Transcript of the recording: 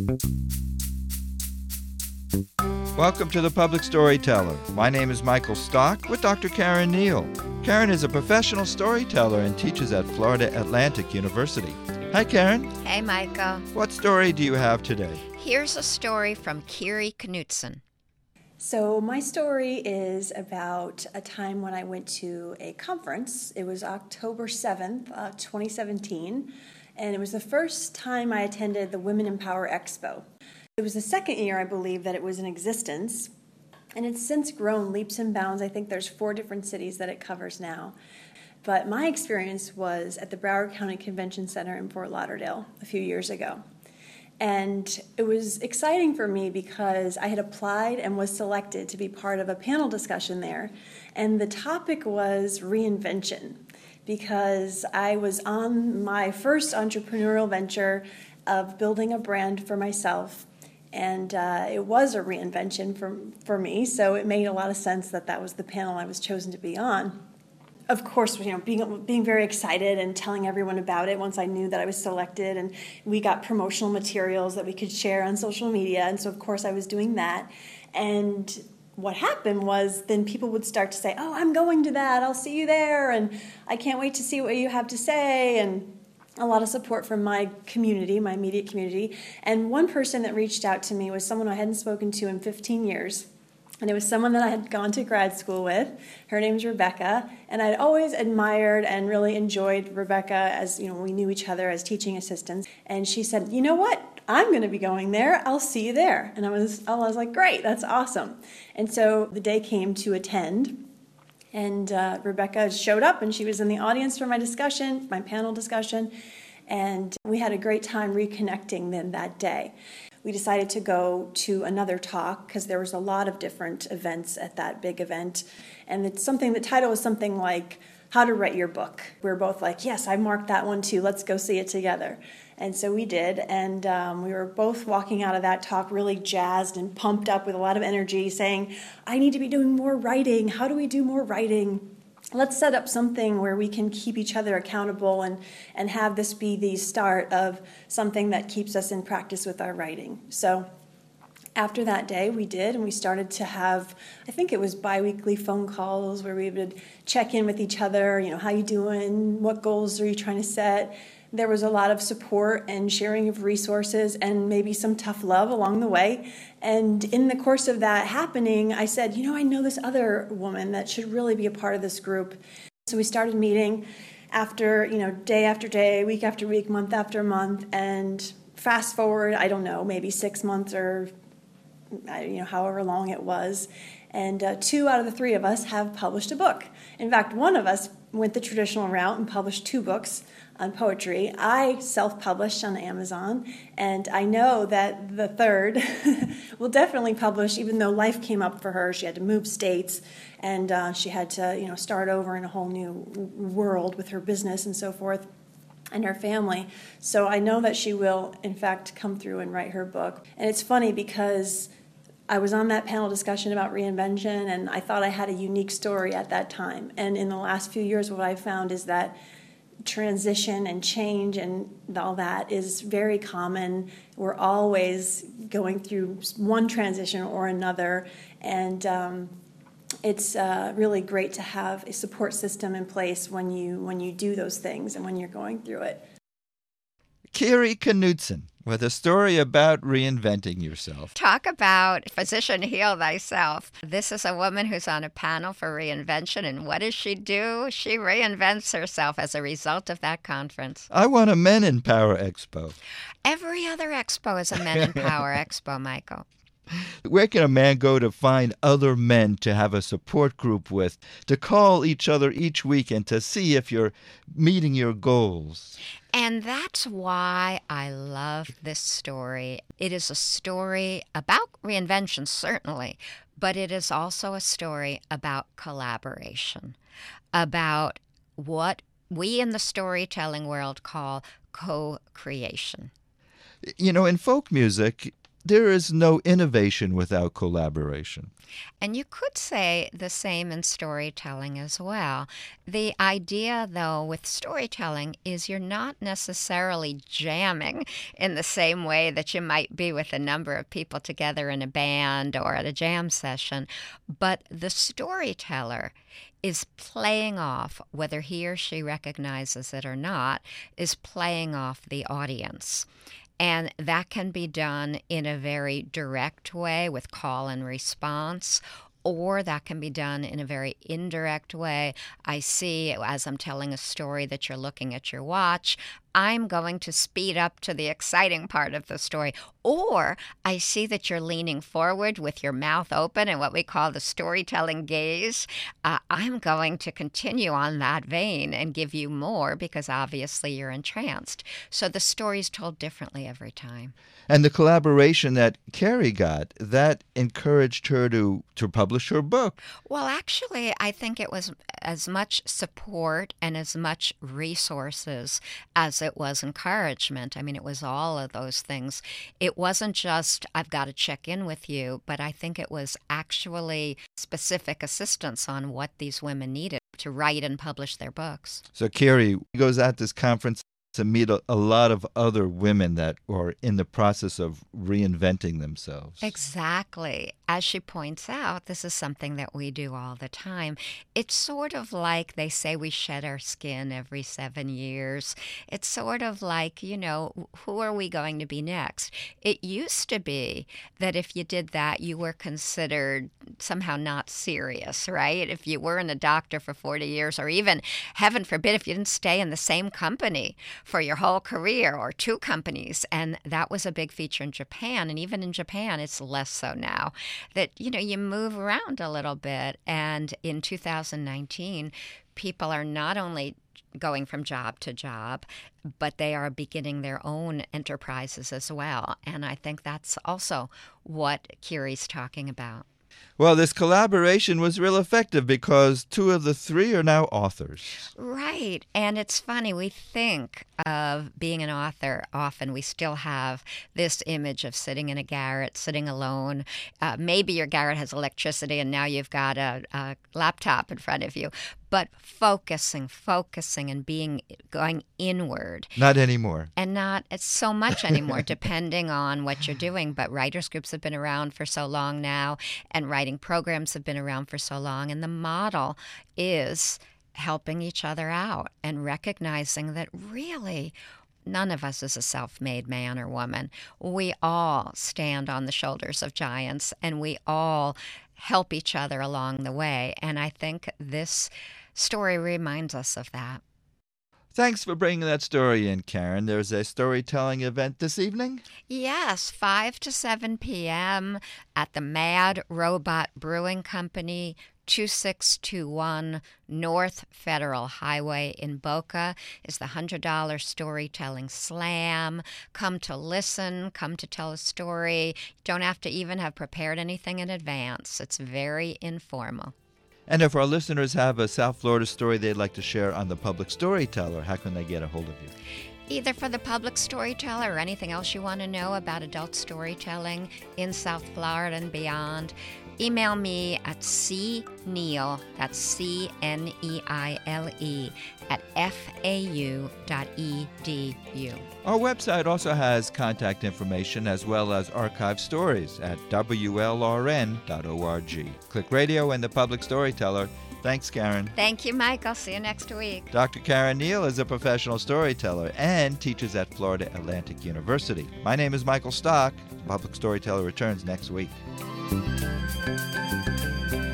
Welcome to The Public Storyteller. My name is Michael Stock with Dr. Karen Neal. Karen is a professional storyteller and teaches at Florida Atlantic University. Hi, Karen. Hey, Michael. What story do you have today? Here's a story from Kiri Knudsen. So my story is about a time when I went to a conference. It was October 7th, 2017, and it was the first time I attended the Women in Power Expo. It was the second year, I believe, that it was in existence, and it's since grown leaps and bounds. I think there's 4 different cities that it covers now. But my experience was at the Broward County Convention Center in Fort Lauderdale a few years ago. And it was exciting for me because I had applied and was selected to be part of a panel discussion there. And the topic was reinvention, because I was on my first entrepreneurial venture of building a brand for myself. And it was a reinvention for me, so it made a lot of sense that that was the panel I was chosen to be on. Of course, being very excited and telling everyone about it once I knew that I was selected, and we got promotional materials that we could share on social media, and so of course I was doing that. And what happened was then people would start to say, "Oh, I'm going to that, I'll see you there, and I can't wait to see what you have to say," and a lot of support from my community, my immediate community. And one person that reached out to me was someone I hadn't spoken to in 15 years. And it was someone that I had gone to grad school with. Her name's Rebecca. And I'd always admired and really enjoyed Rebecca as, we knew each other as teaching assistants. And she said, "You know what? I'm going to be going there. I'll see you there." And I was like, "Great, that's awesome." And so the day came to attend. And Rebecca showed up, and she was in the audience for my panel discussion. And we had a great time reconnecting then that day. We decided to go to another talk because there was a lot of different events at that big event. And the title was something like How to Write Your Book. We were both like, "Yes, I marked that one too. Let's go see it together." And so we did. And we were both walking out of that talk really jazzed and pumped up with a lot of energy, saying, "I need to be doing more writing. How do we do more writing? Let's set up something where we can keep each other accountable and have this be the start of something that keeps us in practice with our writing." So after that day, we did, and we started to have, I think it was biweekly phone calls where we would check in with each other, "How you doing? What goals are you trying to set?" There was a lot of support and sharing of resources and maybe some tough love along the way. And in the course of that happening, I said, I know this other woman that should really be a part of this group. So we started meeting day after day, week after week, month after month. And fast forward, I don't know, maybe 6 months or however long it was. And 2 out of the 3 of us have published a book. In fact, one of us went the traditional route and published 2 books on poetry. I self-published on Amazon, and I know that the third will definitely publish, even though life came up for her. She had to move states, and she had to, start over in a whole new world with her business and so forth, and her family. So I know that she will, in fact, come through and write her book. And it's funny because I was on that panel discussion about reinvention, and I thought I had a unique story at that time. And in the last few years, what I found is that transition and change and all that is very common. We're always going through one transition or another, and it's really great to have a support system in place when you do those things and when you're going through it. Kiri Knudsen with a story about reinventing yourself. Talk about physician heal thyself. This is a woman who's on a panel for reinvention, and what does she do? She reinvents herself as a result of that conference. I want a Men in Power Expo. Every other expo is a Men in Power Expo, Michael. Where can a man go to find other men to have a support group with, to call each other each week and to see if you're meeting your goals? And that's why I love this story. It is a story about reinvention, certainly, but it is also a story about collaboration, about what we in the storytelling world call co-creation. In folk music, there is no innovation without collaboration. And you could say the same in storytelling as well. The idea, though, with storytelling is you're not necessarily jamming in the same way that you might be with a number of people together in a band or at a jam session, but the storyteller is playing off, whether he or she recognizes it or not, is playing off the audience. And that can be done in a very direct way with call and response, or that can be done in a very indirect way. I see, as I'm telling a story, that you're looking at your watch. I'm going to speed up to the exciting part of the story. Or I see that you're leaning forward with your mouth open and what we call the storytelling gaze. I'm going to continue on that vein and give you more because obviously you're entranced. So the story's told differently every time. And the collaboration that Carrie got, that encouraged her to publish her book. Well, actually, I think it was as much support and as much resources as it was encouragement. I mean, it was all of those things. It wasn't just, I've got to check in with you, but I think it was actually specific assistance on what these women needed to write and publish their books. So Carrie goes at this conference to meet a lot of other women that are in the process of reinventing themselves. Exactly. As she points out, this is something that we do all the time. It's sort of like they say we shed our skin every 7 years. It's sort of like, who are we going to be next? It used to be that if you did that, you were considered somehow not serious, right? If you weren't a doctor for 40 years, or even, heaven forbid, if you didn't stay in the same company for your whole career or 2 companies. And that was a big feature in Japan. And even in Japan, it's less so now. That, you move around a little bit. And in 2019, people are not only going from job to job, but they are beginning their own enterprises as well. And I think that's also what Carrie's talking about. Well, this collaboration was real effective because 2 of the 3 are now authors. Right. And it's funny, we think of being an author, often we still have this image of sitting in a garret, sitting alone. Maybe your garret has electricity and now you've got a laptop in front of you. But focusing and going inward. Not anymore. And not so much anymore, depending on what you're doing. But writers' groups have been around for so long now, and writing programs have been around for so long. And the model is helping each other out and recognizing that really none of us is a self-made man or woman. We all stand on the shoulders of giants, and we all help each other along the way. And I think this story reminds us of that. Thanks for bringing that story in, Karen. There's a storytelling event this evening? Yes, 5 to 7 p.m. at the Mad Robot Brewing Company, 2621 North Federal Highway in Boca. Is the $100 Storytelling Slam. Come to listen, come to tell a story. You don't have to even have prepared anything in advance. It's very informal. And if our listeners have a South Florida story they'd like to share on the Public Storyteller, how can they get a hold of you? Either for the Public Storyteller or anything else you want to know about adult storytelling in South Florida and beyond, email me at cneile, that's C-N-E-I-L-E, at fau.edu. Our website also has contact information as well as archive stories at wlrn.org. Click Radio and the Public Storyteller. Thanks, Karen. Thank you, Mike. I'll see you next week. Dr. Karen Neal is a professional storyteller and teaches at Florida Atlantic University. My name is Michael Stock. Public Storyteller returns next week.